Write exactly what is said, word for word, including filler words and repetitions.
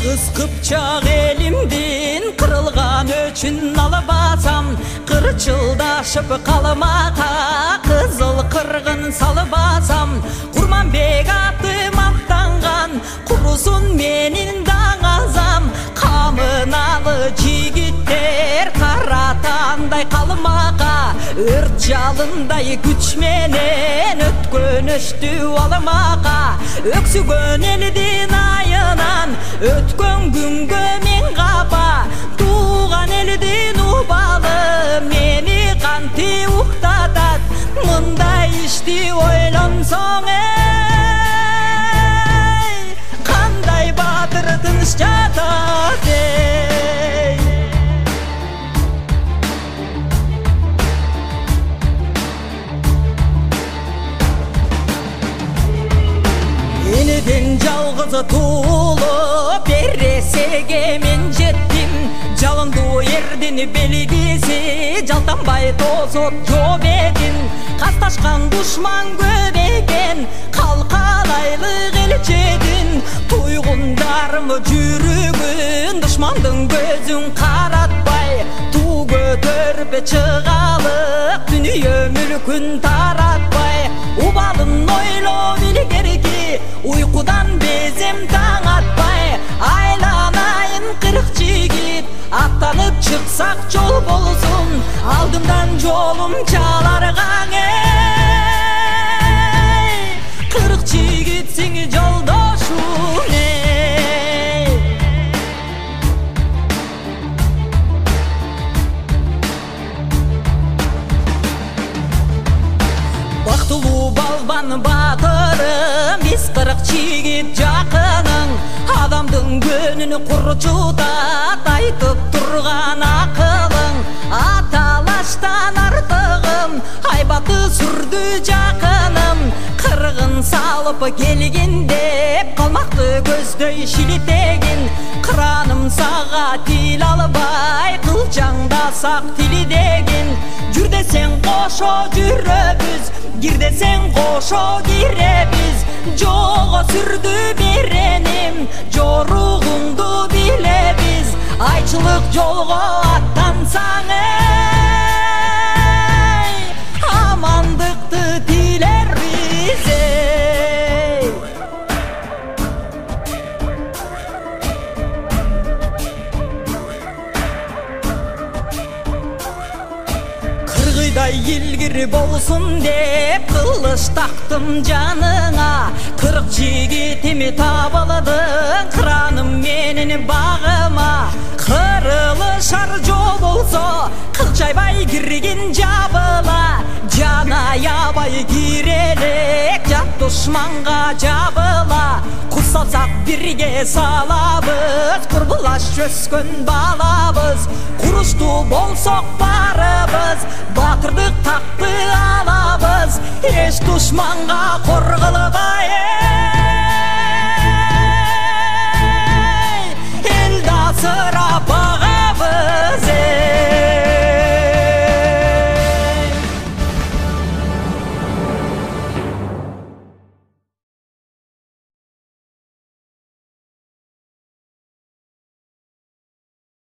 Kız Kıpçak elimdin kırılgan öçün alabasam, kırçıldaşıp kalmaka kızıl kırgın salыбасam, Kurmanbek atım attangan kurusun menin dağazam, kamınalı jigitler karatanday kalmaka, ört jalınday güç menen ötkön öçtü almaka, öksügön eldin ayınan ötkön güngö men kapa, tuğan eldin ubalı meni kanti uktatat, mınday işti oylansoň ey, kanday batır tınç jatat ey. Eniden жалгыз tuulup berresege men jettim, жалындуу эрдин белгиси жалтанбай тосуп жооп эдин, касташкан душман көп экен калкалайлык элчедин, туйгундарым жүрөгүн душмандын көзүн каратпай, туу көтөрүп чыгалык дүнүйө мүлкүн таратпай, убалын ойлоп илгерки уйкудан безем таң атпай, айланайын кырк жигит аттанып чыксак жол болсун, алдымдан жолум чаларгаң эй, кырк жигитсиң жолдошум эй. Бактылуу балбан батырым, биз кырк жигит жакының, адамдын көнүн курчутат айтып турган акылың, аталаштан артыгым айбаты сүрдү жакыным, кыргын салып келгин деп калмакты көздөй шилитегин, кыраным сага тил албай кылчаңдасак тилидегин, жүр десең кошо жүрөбүз, кир десең кошо киребиз, жого сүрдү береним жоругуңду билебиз, айчылык жолго аттансаң эй, амандыкты тилербиз эй. Кыргыйдай илгир болсун деп кылыч тактым жаныңа, кырк жигитими табылдың кыраным менин багыма, кырылышар жол болсо кылчайбай киргин жабыла, жана аябай кирелек жат душманга жабыла, кур салсак бирге салабыз, курбулаш өскөн балабыз, куруштуу болсок барыбыз, батырдык такты алабыз, эч душманга кор кылбай